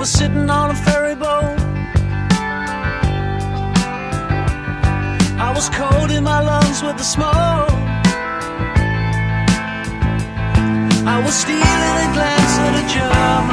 was sitting on a ferry boat. I was cold in my lungs with the smoke. I was stealing a glance at a German